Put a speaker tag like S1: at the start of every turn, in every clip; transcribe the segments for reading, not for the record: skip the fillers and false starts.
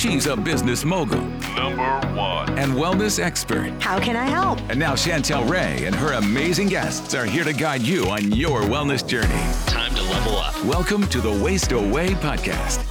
S1: She's a business mogul. #1. And wellness expert.
S2: How can I help?
S1: And now Chantel Ray and her amazing guests are here to guide you on your wellness journey.
S3: Time to level up.
S1: Welcome to the Waste Away podcast.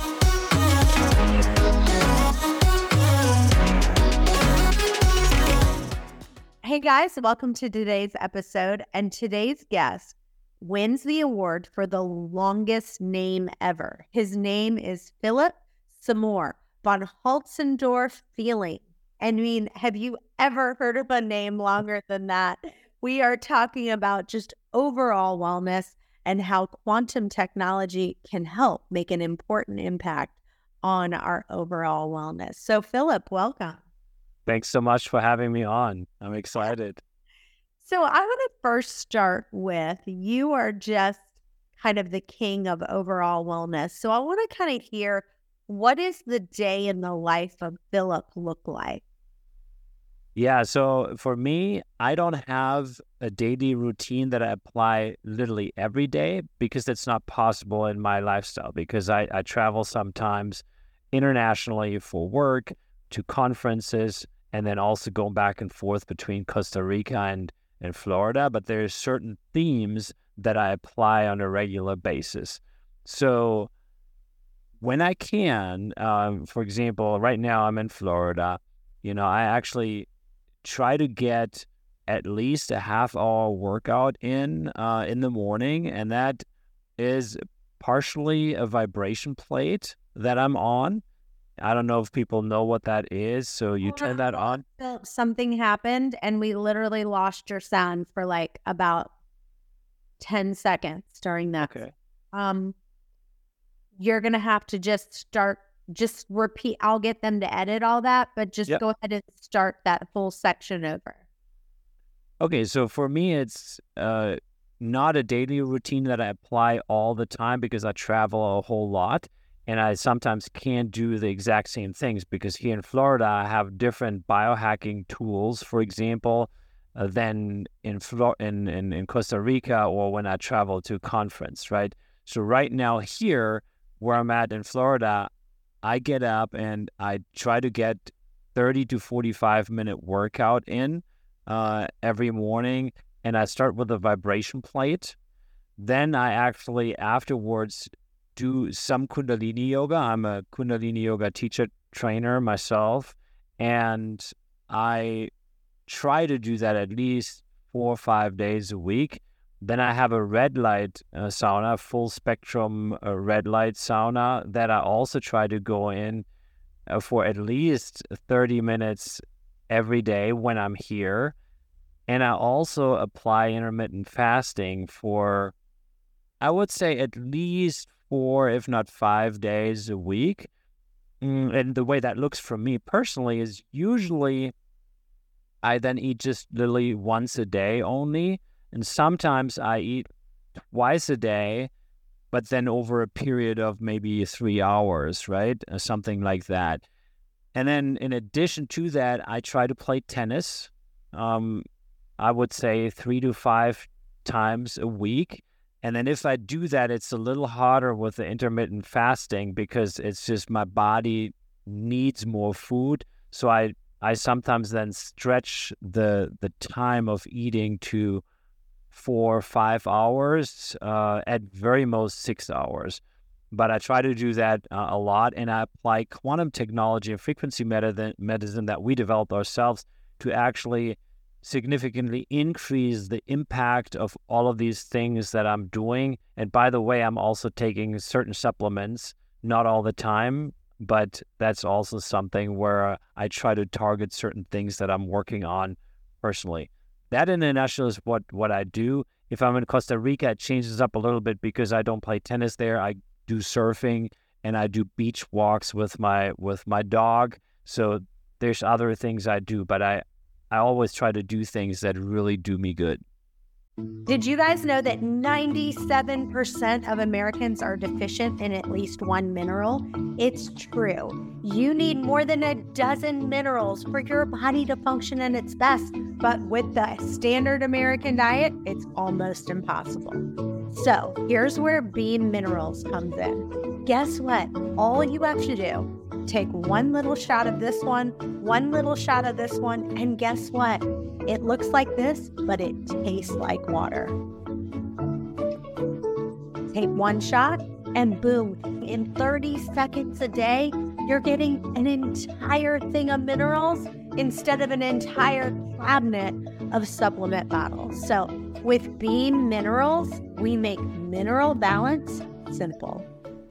S2: Hey guys, welcome to today's episode. And today's guest wins the award for the longest name ever. His name is Philip Seymour von Holtzendorff-Feeling. I mean, have you ever heard of a name longer than that? We are talking about just overall wellness and how quantum technology can help make an important impact on our overall wellness. So Philip, welcome.
S4: Thanks so much for having me on. I'm excited.
S2: So I want to first start with, you are just kind of the king of overall wellness. So I want to kind of hear, what does the day in the life of Philip look like?
S4: Yeah, so for me, I don't have a daily routine that I apply literally every day because it's not possible in my lifestyle, because I travel sometimes internationally for work, to conferences, and then also going back and forth between Costa Rica and Florida. But there's certain themes that I apply on a regular basis. So when I can, for example, right now I'm in Florida, I actually try to get at least a half-hour workout in the morning, and that is partially a vibration plate that I'm on. I don't know if people know what that is, so you turn that on.
S2: Something happened, and we literally lost your sound for like about 10 seconds during that.
S4: Okay.
S2: You're going to have to just repeat. I'll get them to edit all that, but just go ahead and start that full section over.
S4: Okay, so for me, it's not a daily routine that I apply all the time because I travel a whole lot. And I sometimes can't do the exact same things because here in Florida, I have different biohacking tools, for example, than in Costa Rica or when I travel to a conference, right? So right now here, where I'm at in Florida, I get up and I try to get 30 to 45-minute workout in every morning. And I start with a vibration plate. Then I actually afterwards do some Kundalini yoga. I'm a Kundalini yoga teacher trainer myself, and I try to do that at least 4 or 5 days a week. Then I have a red light sauna, full spectrum red light sauna that I also try to go in for at least 30 minutes every day when I'm here. And I also apply intermittent fasting for, I would say, at least 4, if not 5 days a week. And the way that looks for me personally is usually I then eat just literally once a day only. And sometimes I eat twice a day, but then over a period of maybe 3 hours, right? Something like that. And then in addition to that, I try to play tennis. I would say 3 to 5 times a week. And then if I do that, it's a little harder with the intermittent fasting because it's just my body needs more food. So I sometimes then stretch the time of eating to 4 or 5 hours, at very most 6 hours. But I try to do that a lot, and I apply quantum technology and frequency medicine that we developed ourselves to actually significantly increase the impact of all of these things that I'm doing. And by the way, I'm also taking certain supplements, not all the time, but that's also something where I try to target certain things that I'm working on personally. That in a nutshell is what I do. If I'm in Costa Rica, it changes up a little bit because I don't play tennis there. I do surfing and I do beach walks with my dog. So there's other things I do, but I always try to do things that really do me good.
S2: Did you guys know that 97% of Americans are deficient in at least one mineral? It's true. You need more than a dozen minerals for your body to function at its best. But with the standard American diet, it's almost impossible. So here's where Beam Minerals comes in. Guess what? All you have to do Take one little shot of this one little shot of this one, and guess what? It looks like this, but it tastes like water. Take one shot, and boom, in 30 seconds a day, you're getting an entire thing of minerals instead of an entire cabinet of supplement bottles. So with Beam Minerals, we make mineral balance simple.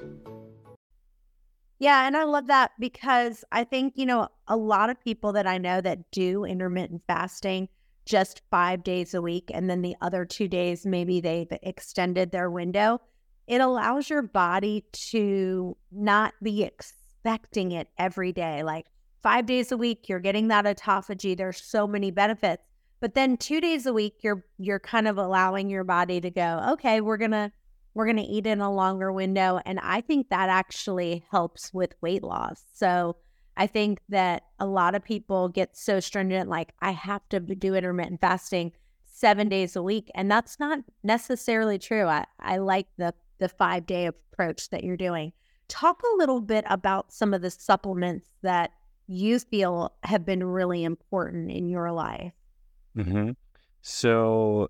S2: Yeah, and I love that because I think, a lot of people that I know that do intermittent fasting just 5 days a week, and then the other 2 days, maybe they've extended their window. It allows your body to not be expecting it every day. Like 5 days a week, you're getting that autophagy. There's so many benefits. But then 2 days a week, you're kind of allowing your body to go, okay, we're gonna eat in a longer window. And I think that actually helps with weight loss. So I think that a lot of people get so stringent, like I have to do intermittent fasting 7 days a week. And that's not necessarily true. I like the 5-day approach that you're doing. Talk a little bit about some of the supplements that you feel have been really important in your life.
S4: Mm-hmm. So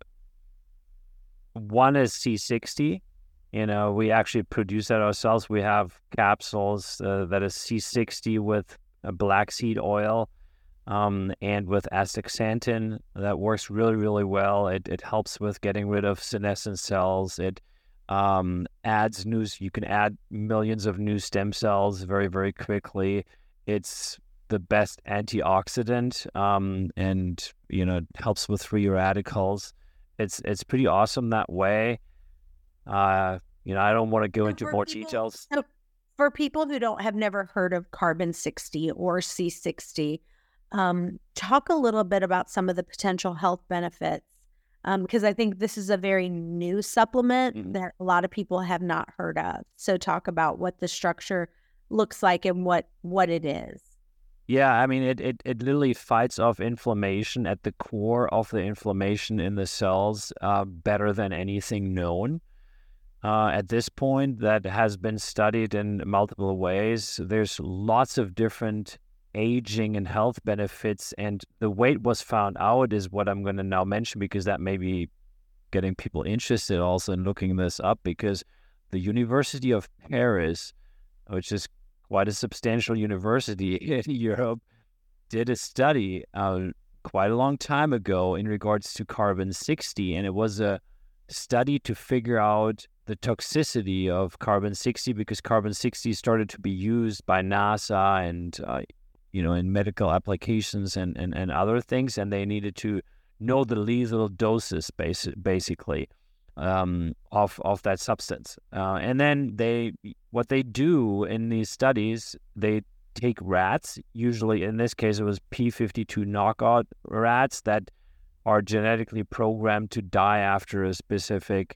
S4: one is C60. We actually produce that ourselves. We have capsules that is C60 with black seed oil and with astaxanthin that works really, really well. It helps with getting rid of senescent cells. It adds you can add millions of new stem cells very, very quickly. It's the best antioxidant and, helps with free radicals. It's pretty awesome that way. I don't want to go into more details.
S2: So for people who have never heard of Carbon 60 or C60, talk a little bit about some of the potential health benefits, because I think this is a very new supplement that a lot of people have not heard of. So talk about what the structure looks like and what it is.
S4: Yeah, I mean, it literally fights off inflammation at the core of the inflammation in the cells better than anything known. At this point, that has been studied in multiple ways. There's lots of different aging and health benefits, and the way it was found out is what I'm going to now mention, because that may be getting people interested also in looking this up, because the University of Paris, which is quite a substantial university in Europe, did a study quite a long time ago in regards to Carbon 60, and it was a study to figure out the toxicity of Carbon 60, because Carbon 60 started to be used by NASA and in medical applications and other things, and they needed to know the lethal doses basically of that substance. And then what they do in these studies, they take rats, usually in this case it was P52 knockout rats that are genetically programmed to die after a specific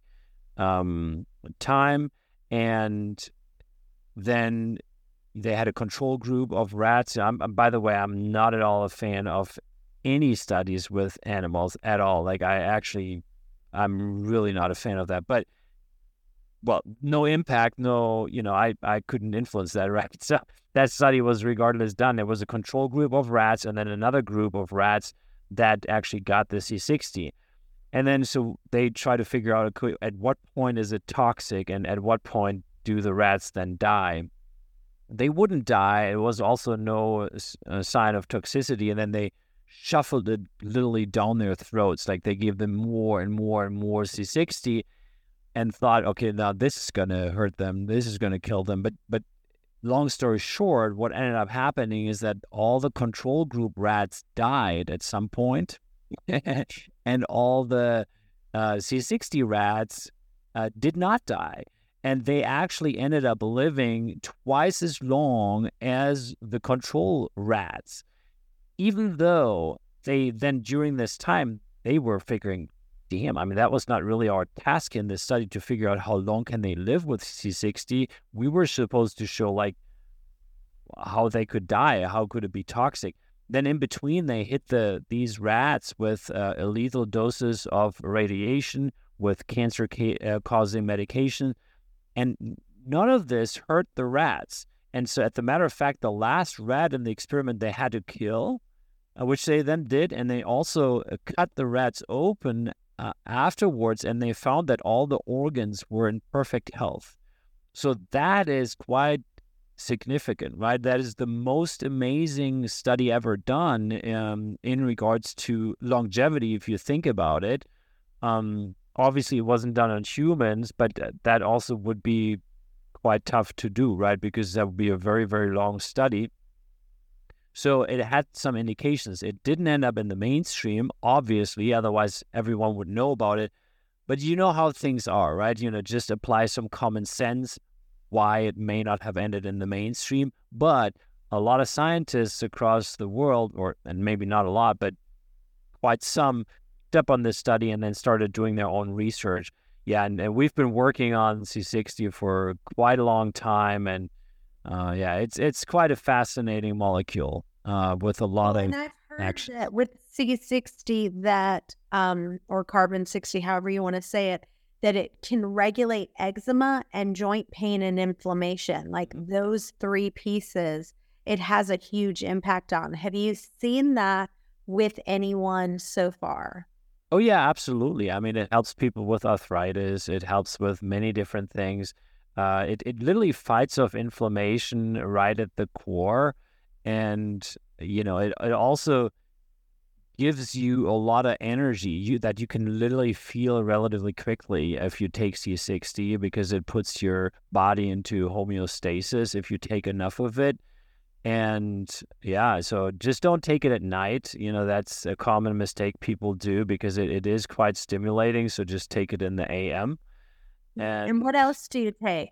S4: time, and then they had a control group of rats. By the way, I'm not at all a fan of any studies with animals at all. Like I'm really not a fan of that. But, well, no impact, I couldn't influence that, right? So that study was regardless done. There was a control group of rats and then another group of rats that actually got the C60. And then so they try to figure out at what point is it toxic and at what point do the rats then die. They wouldn't die. It was also no sign of toxicity. And then they shuffled it literally down their throats. Like they gave them more and more and more C60 and thought, okay, now this is going to hurt them. This is going to kill them. But long story short, what ended up happening is that all the control group rats died at some point, and all the C60 rats did not die. And they actually ended up living twice as long as the control rats, even though they then during this time, they were figuring, damn, I mean, that was not really our task in this study to figure out how long can they live with C60. We were supposed to show like how they could die, how could it be toxic. Then in between, they hit these rats with lethal doses of radiation, with cancer causing medication. And none of this hurt the rats. And so, as a matter of fact, the last rat in the experiment they had to kill, which they then did, and they also cut the rats open afterwards, and they found that all the organs were in perfect health. So that is quite significant, right? That is the most amazing study ever done in regards to longevity, if you think about it. Obviously, it wasn't done on humans, but that also would be quite tough to do, right? Because that would be a very, very long study. So it had some indications. It didn't end up in the mainstream, obviously, otherwise everyone would know about it. But you know how things are, right? Just apply some common sense why it may not have ended in the mainstream. But a lot of scientists across the world, and maybe not a lot, but quite some, up on this study and then started doing their own research. Yeah, and we've been working on C60 for quite a long time, and it's quite a fascinating molecule with a lot of action.
S2: That with C60 that or carbon 60, however you want to say it, that it can regulate eczema and joint pain and inflammation. Like those three pieces, it has a huge impact on. Have you seen that with anyone so far?
S4: Oh, yeah, absolutely. I mean, it helps people with arthritis. It helps with many different things. It literally fights off inflammation right at the core. And, it also gives you a lot of energy that you can literally feel relatively quickly if you take C60, because it puts your body into homeostasis if you take enough of it. And yeah, so just don't take it at night. That's a common mistake people do because it is quite stimulating. So just take it in the AM.
S2: And what else do you take?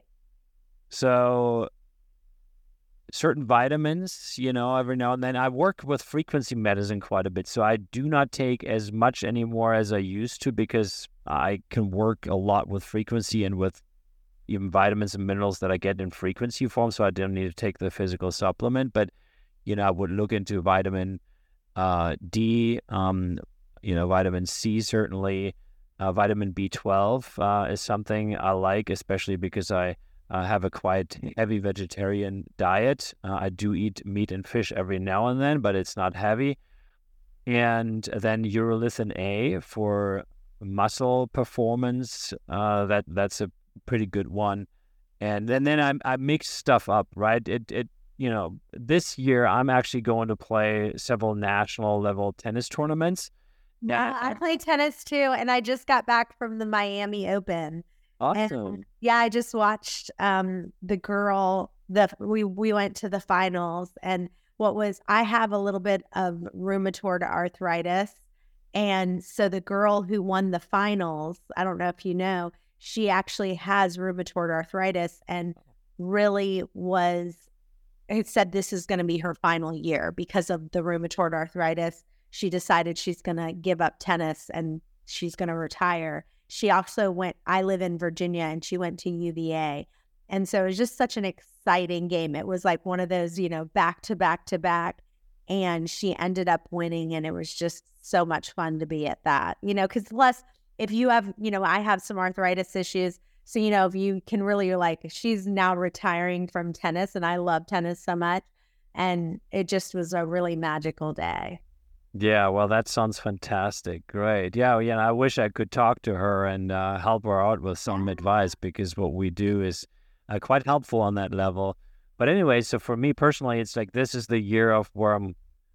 S4: So certain vitamins, every now and then. I work with frequency medicine quite a bit. So I do not take as much anymore as I used to because I can work a lot with frequency and with even vitamins and minerals that I get in frequency form, so I didn't need to take the physical supplement. But, I would look into vitamin D, vitamin C, certainly. Vitamin B12 is something I like, especially because I have a quite heavy vegetarian diet. I do eat meat and fish every now and then, but it's not heavy. And then urolithin A for muscle performance. That's a pretty good one. And then I mix stuff up, right? This year I'm actually going to play several national level tennis tournaments.
S2: Yeah, I play tennis too, and I just got back from the Miami Open.
S4: Awesome.
S2: And, yeah, I just watched the girl. We went to the finals, and I have a little bit of rheumatoid arthritis, and so the girl who won the finals, I don't know if you know, she actually has rheumatoid arthritis and really it said this is going to be her final year because of the rheumatoid arthritis. She decided she's going to give up tennis and she's going to retire. She also I live in Virginia, and she went to UVA. And so it was just such an exciting game. It was like one of those, back to back to back. And she ended up winning, and it was just so much fun to be at that, because plus, if you have, I have some arthritis issues. So, if you can really she's now retiring from tennis, and I love tennis so much. And it just was a really magical day.
S4: Yeah, well, that sounds fantastic. Great. Yeah, I wish I could talk to her and help her out with some advice, because what we do is quite helpful on that level. But anyway, so for me personally, it's like this is the year of where I'm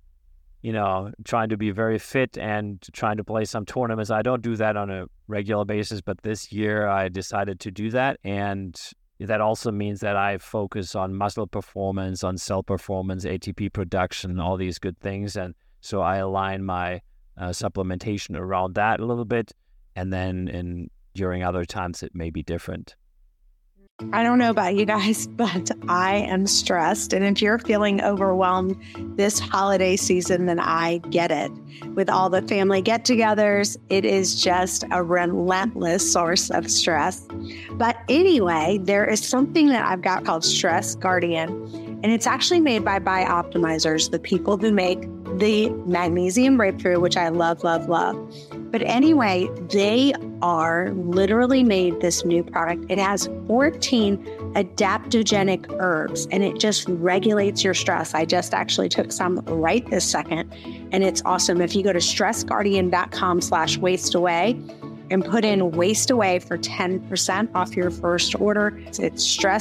S4: trying to be very fit and trying to play some tournaments. I don't do that on a regular basis, but this year I decided to do that. And that also means that I focus on muscle performance, on cell performance, ATP production, all these good things. And so I align my supplementation around that a little bit. And then during other times, it may be different.
S2: I don't know about you guys, but I am stressed. And if you're feeling overwhelmed this holiday season, then I get it. With all the family get-togethers, it is just a relentless source of stress. But anyway, there is something that I've got called Stress Guardian, and it's actually made by Bioptimizers, the people who make the magnesium breakthrough, which I love, love, love. But anyway, they are literally made this new product. It has 14 adaptogenic herbs, and it just regulates your stress. I just actually took some right this second, and it's awesome. If you go to stressguardian.com/wasteaway and put in waste away for 10% off your first order, it's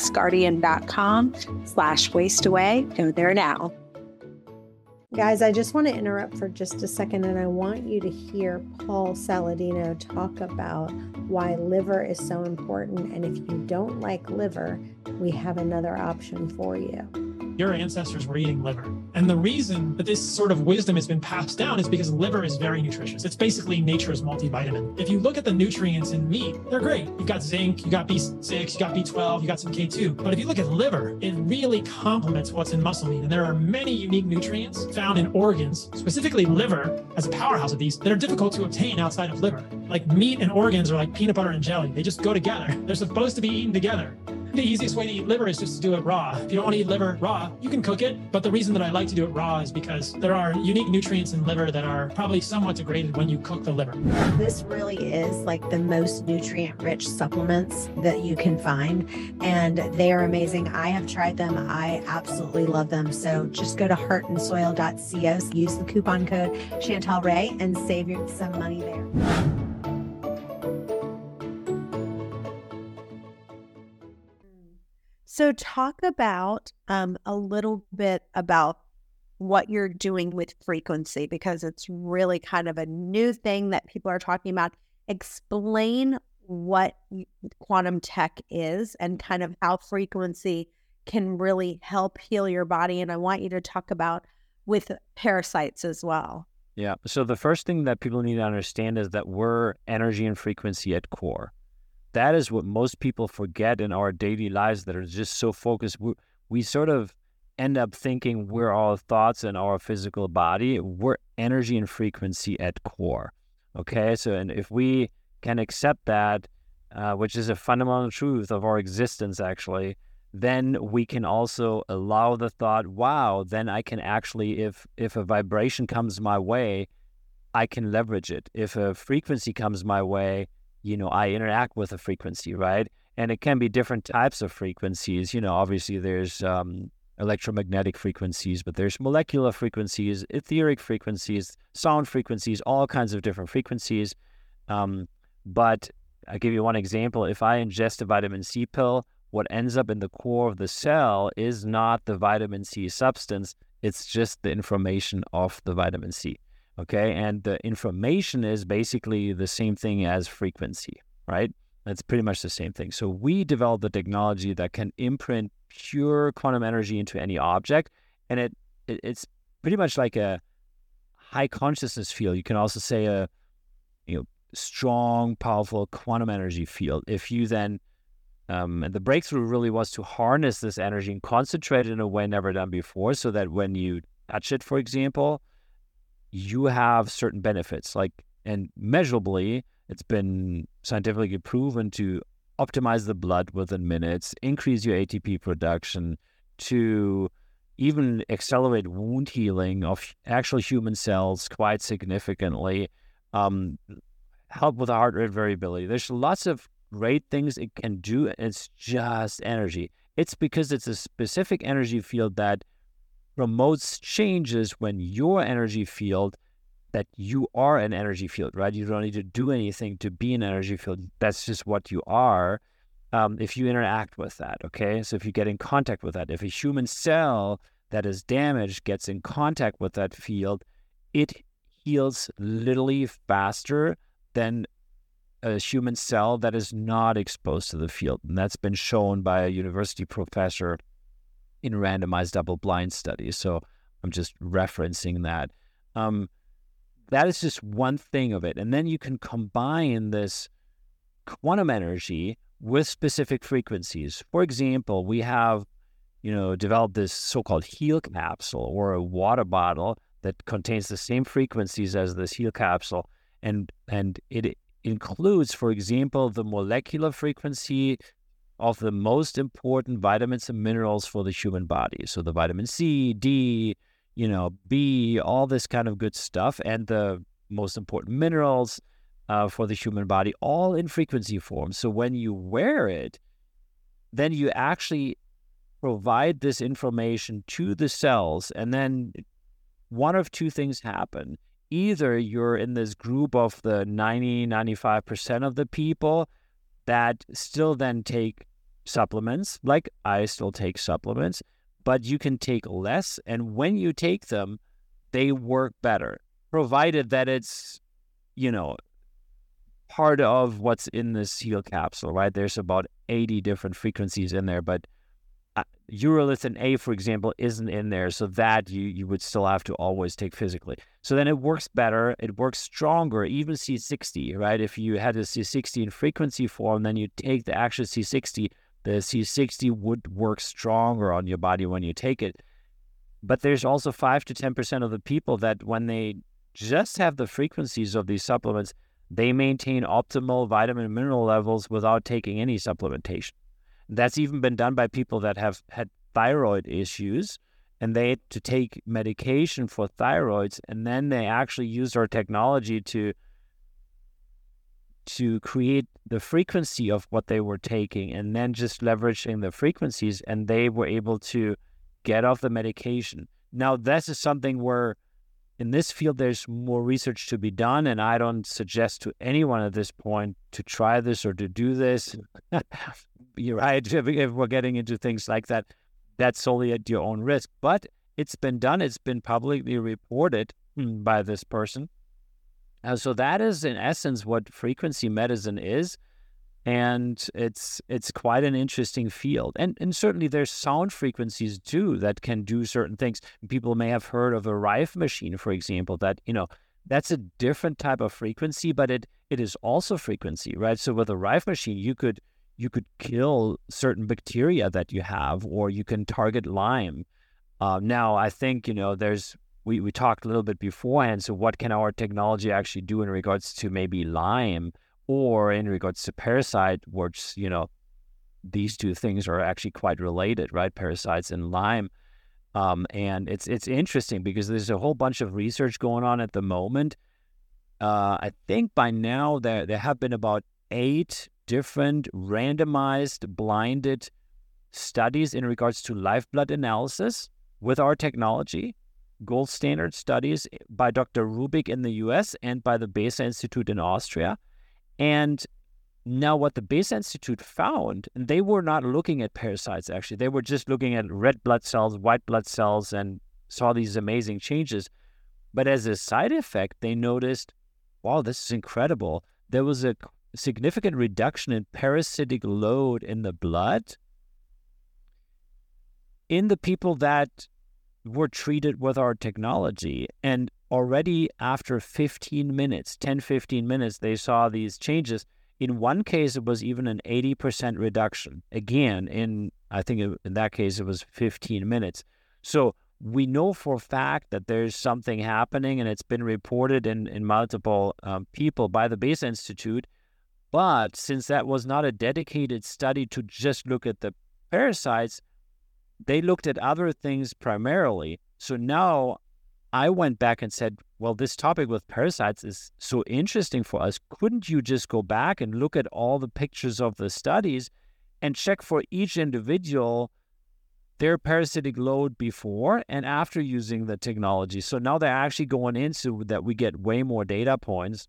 S2: stressguardian.com/wasteaway. Go there now. Guys, I just want to interrupt for just a second, and I want you to hear Paul Saladino talk about why liver is so important. And if you don't like liver, we have another option for you.
S3: Your ancestors were eating liver. And the reason that this sort of wisdom has been passed down is because liver is very nutritious. It's basically nature's multivitamin. If you look at the nutrients in meat, they're great. You've got zinc, you got B6, you got B12, you got some K2. But if you look at liver, it really complements what's in muscle meat. And there are many unique nutrients found in organs, specifically liver as a powerhouse of these, that are difficult to obtain outside of liver. Like meat and organs are like peanut butter and jelly. They just go together. They're supposed to be eaten together. The easiest way to eat liver is just to do it raw. If you don't want to eat liver raw, you can cook it. But the reason that I like to do it raw is because there are unique nutrients in liver that are probably somewhat degraded when you cook the liver.
S2: This really is like the most nutrient-rich supplements that you can find, and they are amazing. I have tried them. I absolutely love them. So just go to heartandsoil.co, use the coupon code Chantal Ray, and save you some money there. So talk about a little bit about what you're doing with frequency, because it's really kind of a new thing that people are talking about. Explain what quantum tech is and kind of how frequency can really help heal your body. And I want you to talk about with parasites as well.
S4: Yeah. So the first thing that people need to understand is that we're energy and frequency at core. That is what most people forget in our daily lives that are just so focused. We sort of end up thinking we're our thoughts and our physical body. We're energy and frequency at core. Okay, so and if we can accept that, which is a fundamental truth of our existence actually, then we can also allow the thought, wow, then I can actually, if a vibration comes my way, I can leverage it. If a frequency comes my way, I interact with a frequency, right? And it can be different types of frequencies. Obviously there's electromagnetic frequencies, but there's molecular frequencies, etheric frequencies, sound frequencies, all kinds of different frequencies. But I'll give you one example. If I ingest a vitamin C pill, what ends up in the core of the cell is not the vitamin C substance. It's just the information of the vitamin C. Okay, and the information is basically the same thing as frequency, right? It's pretty much the same thing. So we developed the technology that can imprint pure quantum energy into any object, and it's pretty much like a high consciousness field. You can also say a strong, powerful quantum energy field. If you then and the breakthrough really was to harness this energy and concentrate it in a way never done before, so that when you touch it, for example, you have certain benefits, and measurably, it's been scientifically proven to optimize the blood within minutes, increase your ATP production, to even accelerate wound healing of actual human cells quite significantly, help with the heart rate variability. There's lots of great things it can do, and it's just energy. It's because it's a specific energy field that promotes changes when your energy field, that you are an energy field, right? You don't need to do anything to be an energy field. That's just what you are if you interact with that, okay? So if you get in contact with that, if a human cell that is damaged gets in contact with that field, it heals literally faster than a human cell that is not exposed to the field. And that's been shown by a university professor in randomized double-blind studies. So I'm just referencing that. That is just one thing of it. And then you can combine this quantum energy with specific frequencies. For example, we have, developed this so-called heal capsule, or a water bottle that contains the same frequencies as this heal capsule. And it includes, for example, the molecular frequency of the most important vitamins and minerals for the human body. So the vitamin C, D, B, all this kind of good stuff, and the most important minerals for the human body, all in frequency form. So when you wear it, then you actually provide this information to the cells, and then one of two things happen. Either you're in this group of the 95% of the people that still then take supplements, like I still take supplements, but you can take less, and when you take them, they work better, provided that it's, part of what's in this Heal capsule, right? There's about 80 different frequencies in there, but urolithin A, for example, isn't in there, so that you would still have to always take physically. So then it works better, it works stronger, even C60, right? If you had a C60 in frequency form, then you take the actual C60, the C60 would work stronger on your body when you take it. But there's also 5 to 10% of the people that when they just have the frequencies of these supplements, they maintain optimal vitamin and mineral levels without taking any supplementation. That's even been done by people that have had thyroid issues, and they had to take medication for thyroids, and then they actually used our technology to create the frequency of what they were taking, and then just leveraging the frequencies, and they were able to get off the medication. Now, this is something where in this field, there's more research to be done, and I don't suggest to anyone at this point to try this or to do this. You're right. If we're getting into things like that, that's solely at your own risk. But it's been done. It's been publicly reported by this person. So that is, in essence, what frequency medicine is. And it's quite an interesting field. And certainly there's sound frequencies too that can do certain things. People may have heard of a Rife machine, for example, that, that's a different type of frequency, but it is also frequency, right? So with a Rife machine, you could kill certain bacteria that you have, or you can target Lyme. Now, I think, we talked a little bit beforehand, so what can our technology actually do in regards to maybe Lyme? Or in regards to parasite, which, these two things are actually quite related, right? Parasites and Lyme. And it's interesting because there's a whole bunch of research going on at the moment. I think by now there have been about 8 different randomized, blinded studies in regards to live blood analysis with our technology. Gold standard studies by Dr. Rubik in the US and by the Besa Institute in Austria. And now what the Besa Institute found, and they were not looking at parasites, actually. They were just looking at red blood cells, white blood cells, and saw these amazing changes. But as a side effect, they noticed, wow, this is incredible. There was a significant reduction in parasitic load in the blood in the people that were treated with our technology. And already after 15 minutes, 10-15 minutes, they saw these changes. In one case, it was even an 80% reduction. Again, I think in that case, it was 15 minutes. So we know for a fact that there's something happening, and it's been reported in multiple people by the Besa Institute. But since that was not a dedicated study to just look at the parasites, they looked at other things primarily. So now I went back and said, well, this topic with parasites is so interesting for us. Couldn't you just go back and look at all the pictures of the studies and check for each individual their parasitic load before and after using the technology? So now they're actually going in so that we get way more data points.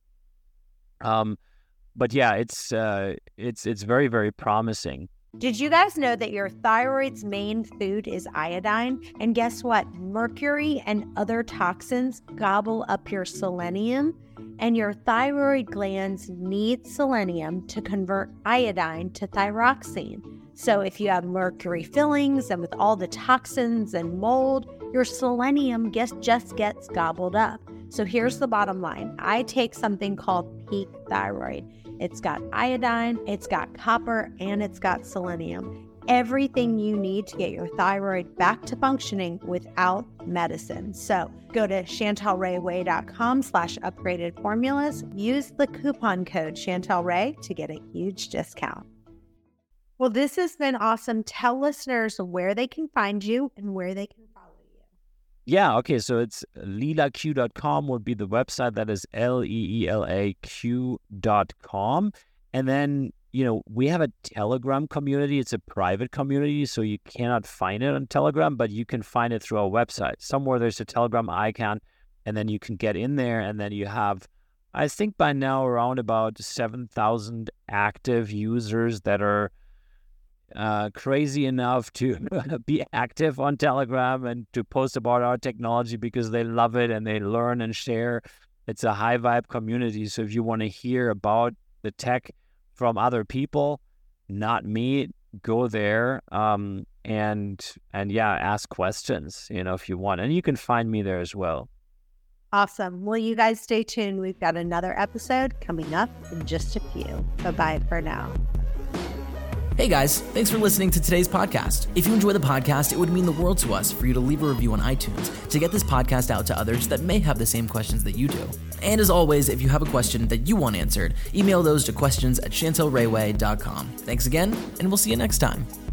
S4: But yeah, it's very, very promising.
S2: Did you guys know that your thyroid's main food is iodine? And guess what? Mercury and other toxins gobble up your selenium, and your thyroid glands need selenium to convert iodine to thyroxine. So if you have mercury fillings and with all the toxins and mold, your selenium just gets gobbled up. So here's the bottom line. I take something called Peak Thyroid. It's got iodine, it's got copper, and it's got selenium. Everything you need to get your thyroid back to functioning without medicine. So go to chantelrayway.com/upgraded formulas. Use the coupon code ChantelRay to get a huge discount. Well, this has been awesome. Tell listeners where they can find you and where they can follow you.
S4: Yeah, okay, so it's leelaq.com would be the website. That is leelaq.com. And then, we have a Telegram community. It's a private community, so you cannot find it on Telegram, but you can find it through our website. Somewhere there's a Telegram icon, and then you can get in there, and then you have, I think by now, around about 7,000 active users that are crazy enough to be active on Telegram and to post about our technology because they love it and they learn and share. It's a high vibe community. So if you want to hear about the tech from other people, not me, go there and ask questions, if you want. And you can find me there as well.
S2: Awesome. Well, you guys stay tuned. We've got another episode coming up in just a few. Bye-bye for now.
S5: Hey guys, thanks for listening to today's podcast. If you enjoy the podcast, it would mean the world to us for you to leave a review on iTunes to get this podcast out to others that may have the same questions that you do. And as always, if you have a question that you want answered, email those to questions@chantelrayway.com. Thanks again, and we'll see you next time.